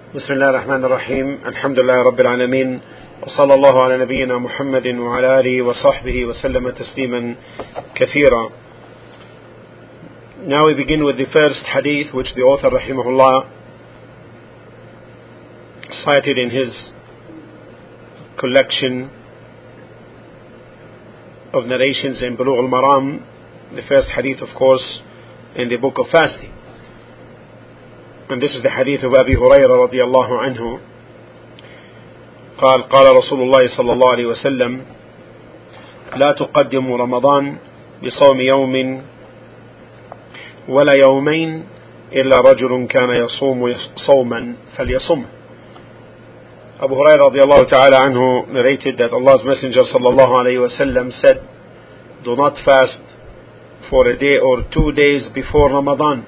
بسم الله الرحمن الرحيم. الحمد لله رب العالمين، وصلى الله على نبينا محمد وعلى آله وصحبه وسلم تسليما كثيرا. Now we begin with the first hadith which the author rahimahullah cited in his collection of narrations in Bulugh al-Maram. The first hadith, of course, in the book of fasting. And this is the hadith of Abi Hurairah رضي الله عنه قال قال رسول الله صلى الله عليه وسلم لا تقدموا رمضان بصوم يوم ولا يومين إلا رجل كان يصوم صوما فليصم. Abu Hurairah رضي الله تعالى عنه narrated that Allah's Messenger صلى الله عليه وسلم said, do not fast for a day or 2 days before Ramadan,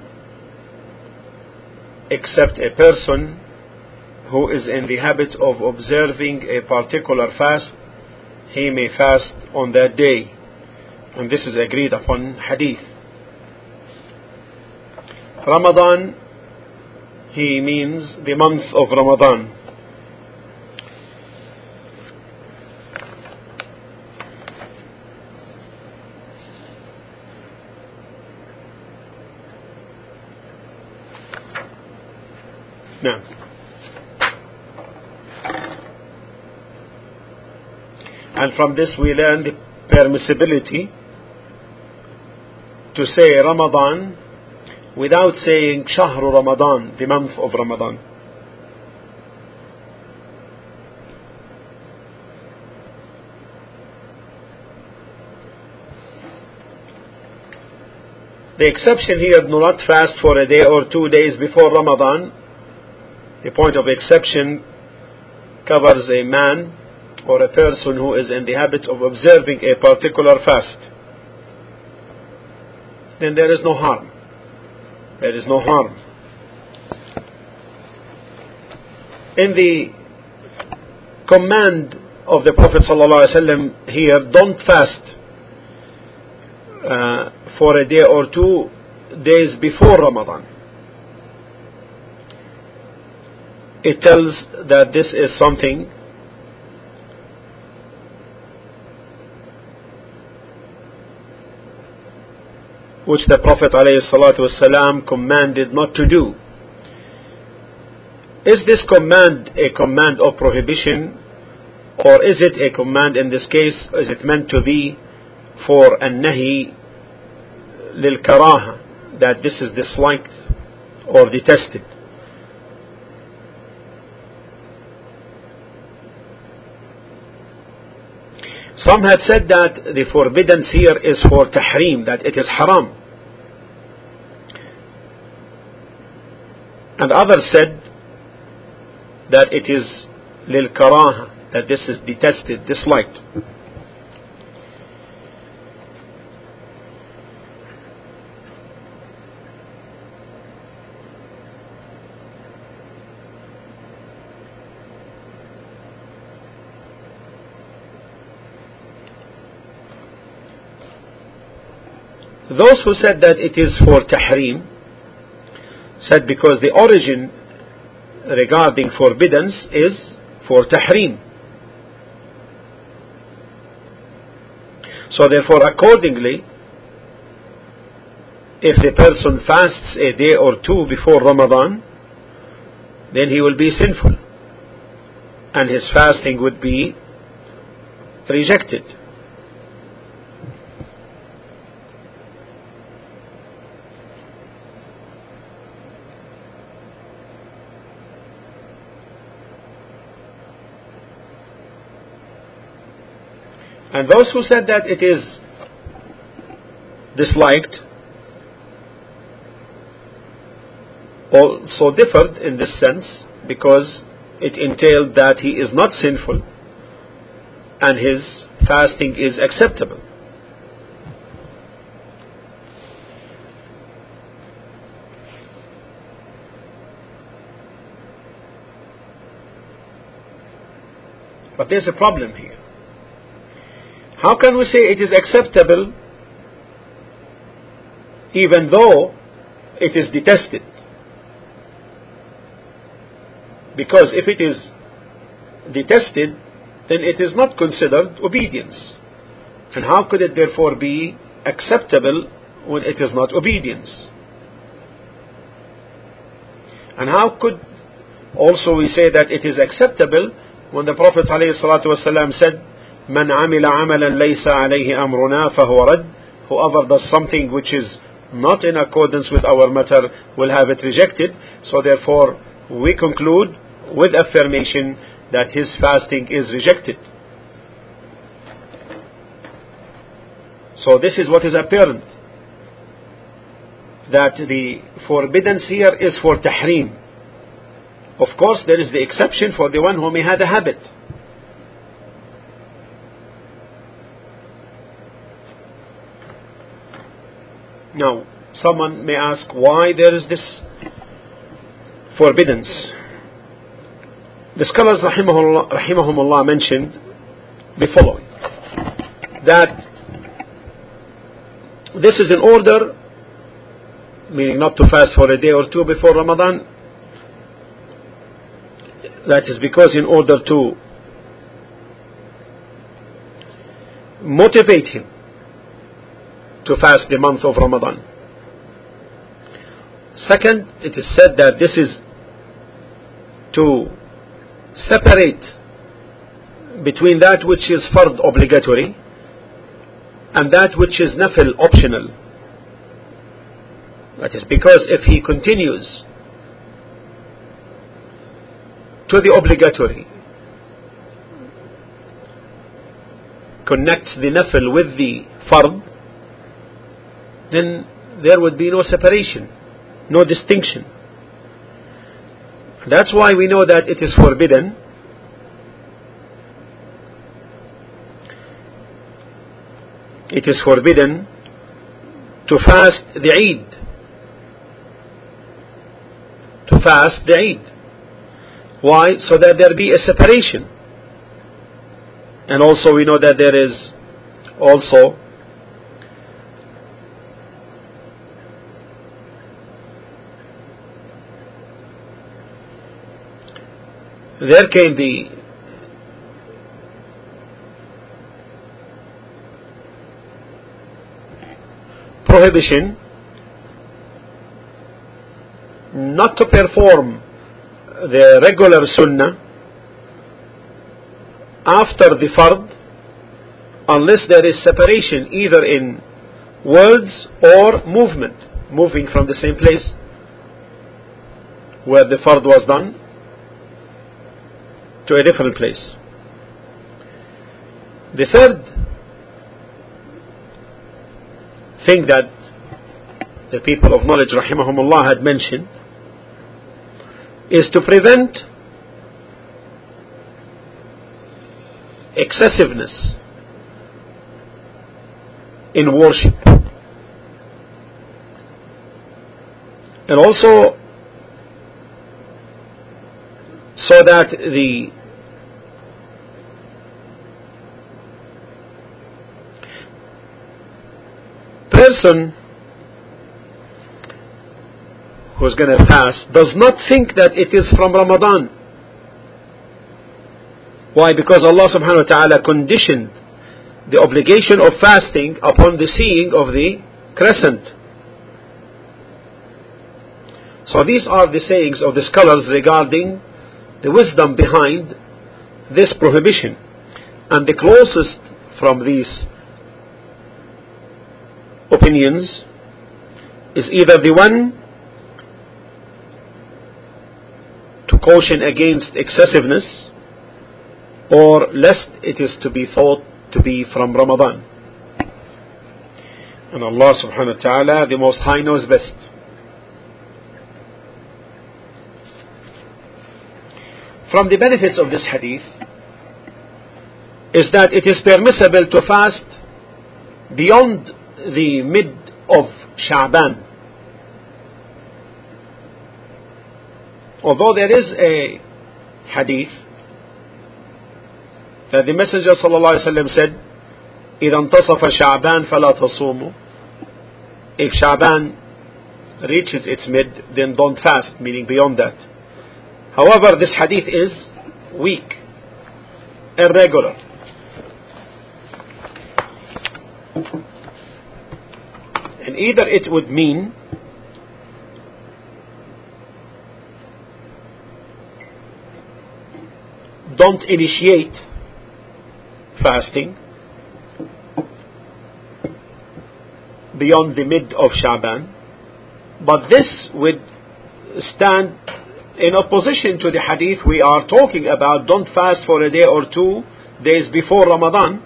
except a person who is in the habit of observing a particular fast, he may fast on that day. And this is agreed upon hadith. Ramadan, he means the month of Ramadan. Now, and from this we learn the permissibility to say Ramadan without saying Shahru Ramadan, the month of Ramadan. The exception here, do not fast for a day or 2 days before Ramadan. The point of exception covers a man or a person who is in the habit of observing a particular fast. Then there is no harm. There is no harm. In the command of the Prophet ﷺ here, don't fast for a day or 2 days before Ramadan. It tells that this is something which the Prophet ﷺ commanded not to do. Is this command a command of prohibition, or is it a command in this case? Is it meant to be for an-nahi lil-karaha, that this is disliked or detested? Some had said that the forbiddance here is for tahrim, that it is haram. And others said that it is lil karaha, that this is detested, disliked. Those who said that it is for tahrim said because the origin regarding forbiddance is for tahrim. So therefore, accordingly, if the person fasts a day or 2 before Ramadan, then he will be sinful and his fasting would be rejected. And those who said that it is disliked also differed in this sense, because it entailed that he is not sinful and his fasting is acceptable. But there's a problem here. How can we say it is acceptable even though it is detested? Because if it is detested, then it is not considered obedience. And how could it therefore be acceptable when it is not obedience? And how could also we say that it is acceptable when the Prophet ﷺ said, "Man amila amalan laysa alayhi amruna fahuwa rad." Whoever does something which is not in accordance with our matter will have it rejected. So therefore we conclude with affirmation that his fasting is rejected. So this is what is apparent, that the forbiddance here is for tahrim. Of course there is the exception for the one who may have a habit. Now someone may ask why there is this forbiddance. The scholars rahimahumullah mentioned the following, that this is in order, meaning not to fast for a day or two before Ramadan. That is because in order to motivate him to fast the month of Ramadan. Second, it is said that this is to separate between that which is fard obligatory and that which is nafil optional. That is because if he continues to the obligatory, connects the nafil with the fard, then there would be no separation, no distinction. That's why we know that it is forbidden to fast the Eid. To fast the Eid. Why? So that there be a separation. And also we know that there is also there came the prohibition not to perform the regular sunnah after the fard unless there is separation either in words or moving from the same place where the fard was done to a different place. The third thing that the people of knowledge rahimahumullah had mentioned is to prevent excessiveness in worship, and also so that the person who is going to fast does not think that it is from Ramadan. Why? Because Allah subhanahu wa ta'ala conditioned the obligation of fasting upon the seeing of the crescent. So these are the sayings of the scholars regarding the wisdom behind this prohibition. And the closest from these opinions is either the one to caution against excessiveness, or lest it is to be thought to be from Ramadan. And Allah subhanahu wa ta'ala, the Most High, knows best. From the benefits of this hadith is that it is permissible to fast beyond the mid of Sha'ban. Although there is a hadith that the Messenger sallallahu alaihi wasallam said, إِذَا انْتَصَفَ شَعْبَانَ فَلَا تَصُومُوا. If Sha'ban reaches its mid, then don't fast, meaning beyond that. However, this hadith is weak, irregular. And either it would mean don't initiate fasting beyond the mid of Sha'ban, but this would stand in opposition to the hadith we are talking about, don't fast for a day or 2 days before Ramadan.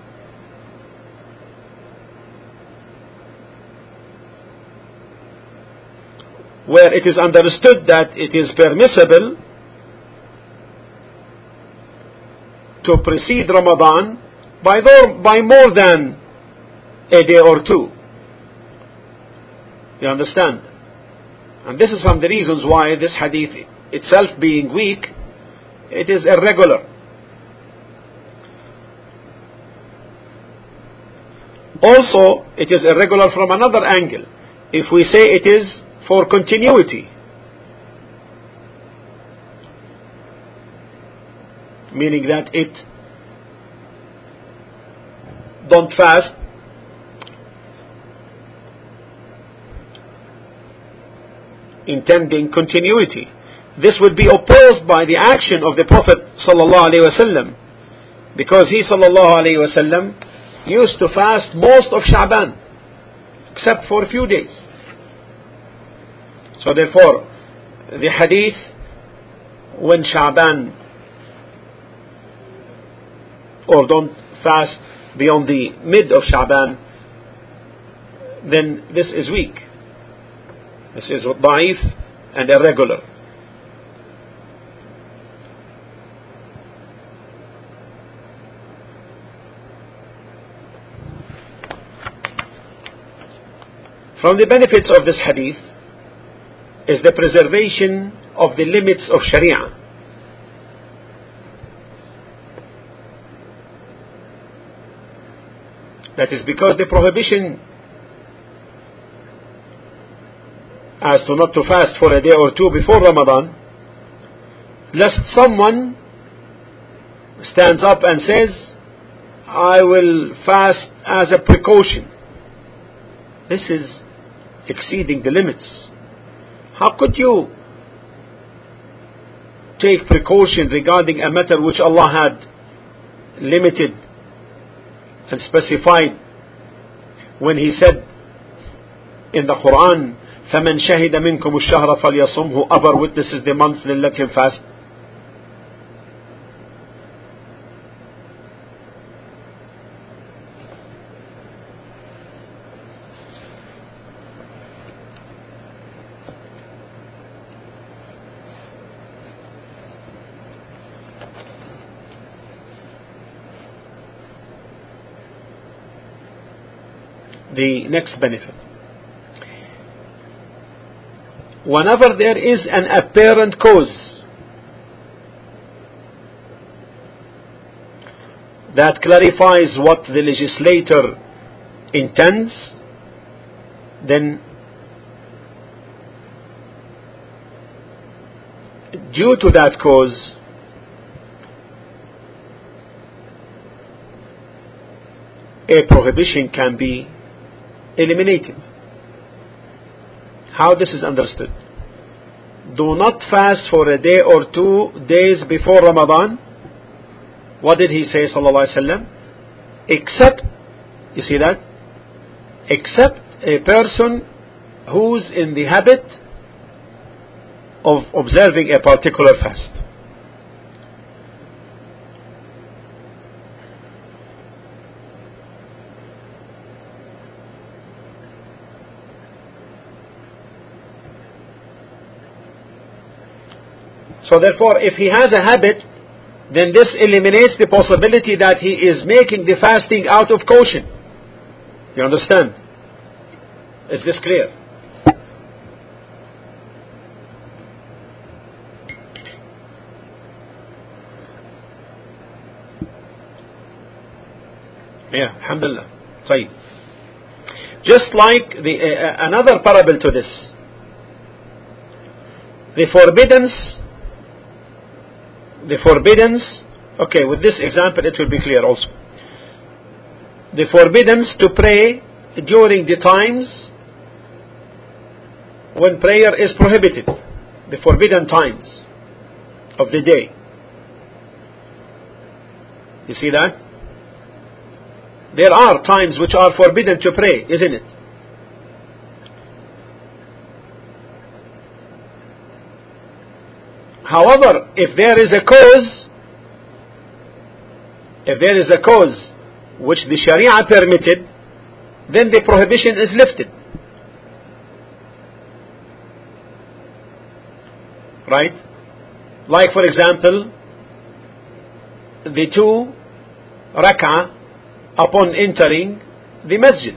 Where it is understood that it is permissible to precede Ramadan by more than a day or 2. You understand? And this is from the reasons why this hadith itself being weak, it is irregular. Also, it is irregular from another angle. If we say it is for continuity, meaning that it don't fast intending continuity, this would be opposed by the action of the Prophet sallallahu alaihi wasallam, because he sallallahu alaihi wasallam used to fast most of Sha'ban except for a few days. So therefore, the hadith, when Sha'ban, or don't fast beyond the mid of Sha'ban, then this is weak. This is da'if and irregular. From the benefits of this hadith is the preservation of the limits of Sharia. That is because the prohibition as to not to fast for a day or 2 before Ramadan, lest someone stands up and says, I will fast as a precaution. This is exceeding the limits. How could you take precaution regarding a matter which Allah had limited and specified when He said in the Quran, فَمَنْ شَهِدَ مِنْكُمُ الشَّهْرَ فَلْيَصُمْ, whoever witnesses the month, then let him fast. The next benefit: whenever there is an apparent cause that clarifies what the legislator intends, then due to that cause, a prohibition can be eliminated. How this is understood? Do not fast for a day or 2 days before Ramadan. What did he say, sallallahu alaihi wasallam? Except, you see that? Except a person who's in the habit of observing a particular fast. So therefore, if he has a habit, then this eliminates the possibility that he is making the fasting out of caution. You understand? Is this clear? Yeah, alhamdulillah. طيب. Just like another parable to this, the forbiddance the forbiddance, okay, with this example it will be clear also. The forbiddance to pray during the times when prayer is prohibited, the forbidden times of the day. You see that? There are times which are forbidden to pray, isn't it? However, if there is a cause which the Sharia permitted, then the prohibition is lifted. Right? Like for example, the 2 rak'ah upon entering the masjid.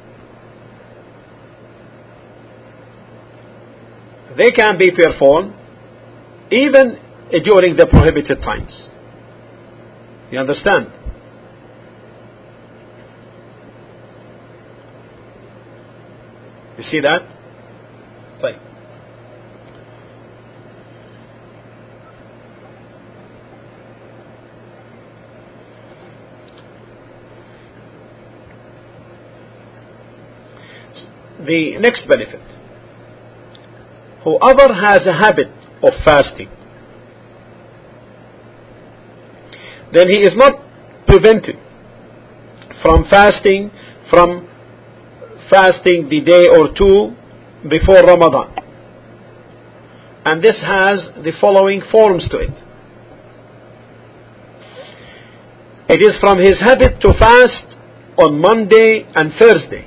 They can be performed even during the prohibited times. You understand? You see that? Right. The next benefit. Whoever has a habit of fasting, then he is not prevented from fasting the day or 2 before Ramadan. And this has the following forms to it. It is from his habit to fast on Monday and Thursday.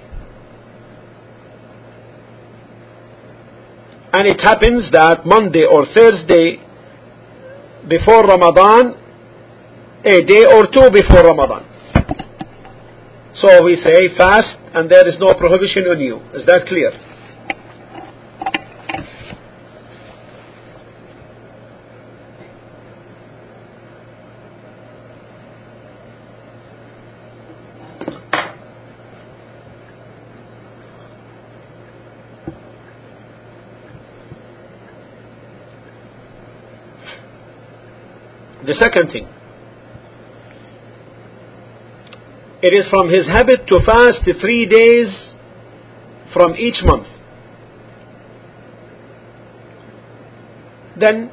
And it happens that Monday or Thursday before Ramadan, a day or 2 before Ramadan. So we say fast and there is no prohibition on you. Is that clear? The second thing, it is from his habit to fast 3 days from each month. Then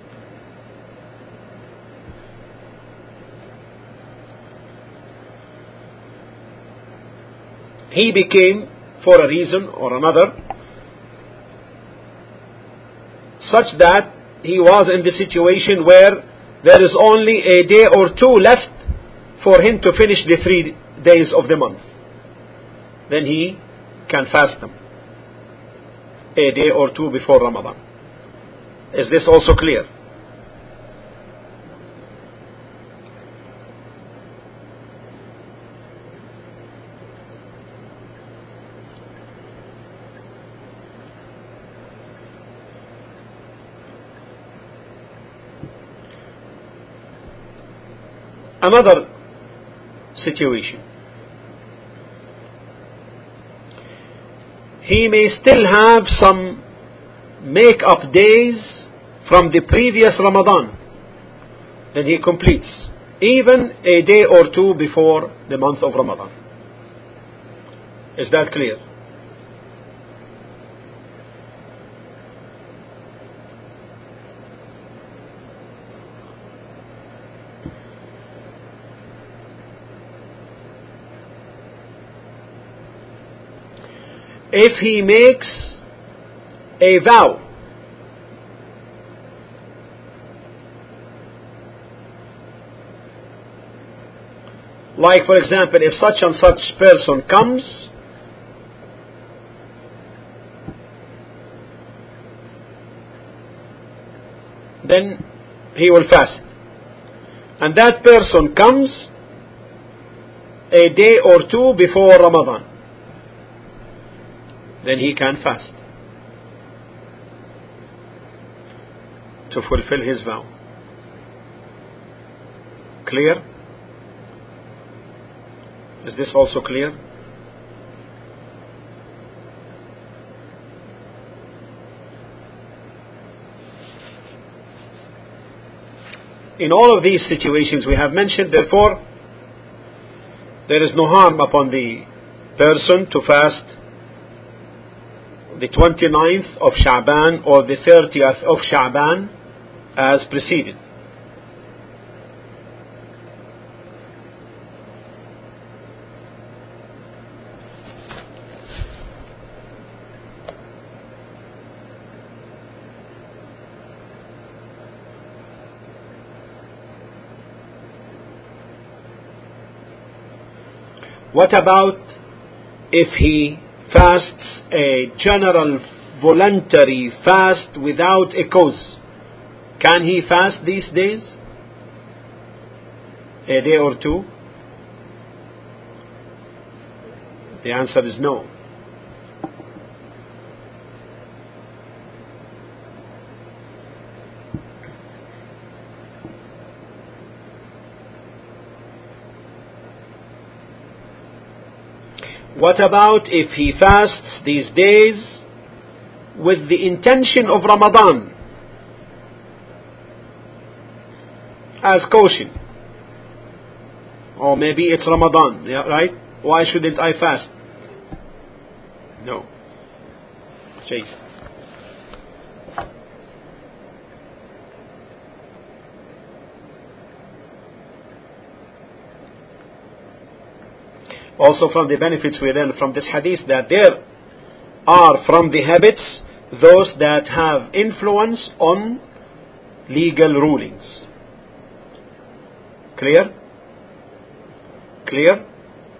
he became, for a reason or another, such that he was in the situation where there is only a day or 2 left for him to finish the 3 days of the month. Then he can fast them a day or 2 before Ramadan. Is this also clear? Another situation. He may still have some make-up days from the previous Ramadan. Then he completes, even a day or 2 before the month of Ramadan. Is that clear? If he makes a vow like for example, if such and such person comes, then he will fast. And that person comes a day or 2 before Ramadan, then he can fast to fulfill his vow. Clear? Is this also clear? in all of these situations we have mentioned, therefore, there is no harm upon the person to fast the 29th of Sha'ban or the 30th of Sha'ban as preceded. What about if he fasts a general voluntary fast without a cause? Can he fast these days? A day or two? The answer is no. What about if he fasts these days with the intention of Ramadan as caution? Or maybe it's Ramadan, yeah, right? Why shouldn't I fast? No. Shaykh. Also from the benefits we learn from this hadith that there are from the habits those that have influence on legal rulings. Clear? Clear?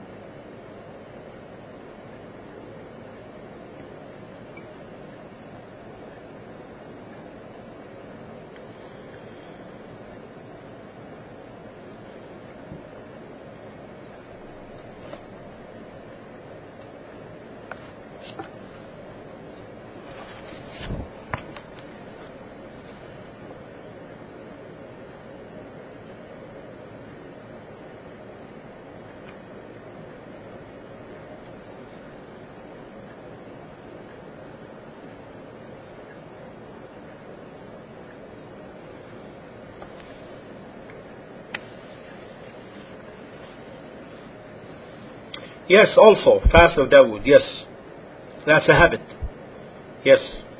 Yes, also, fast of Dawood, yes. That's a habit. Yes.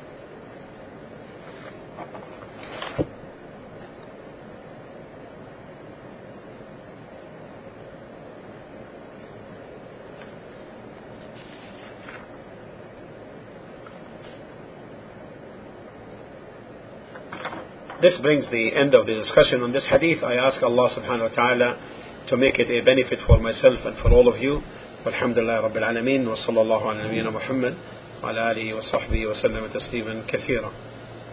This brings the end of the discussion on this hadith. I ask Allah subhanahu wa ta'ala to make it a benefit for myself and for all of you. والحمد لله رب العالمين وصلى الله على نبينا محمد وعلى آله وصحبه وسلم تسليما كثيرا.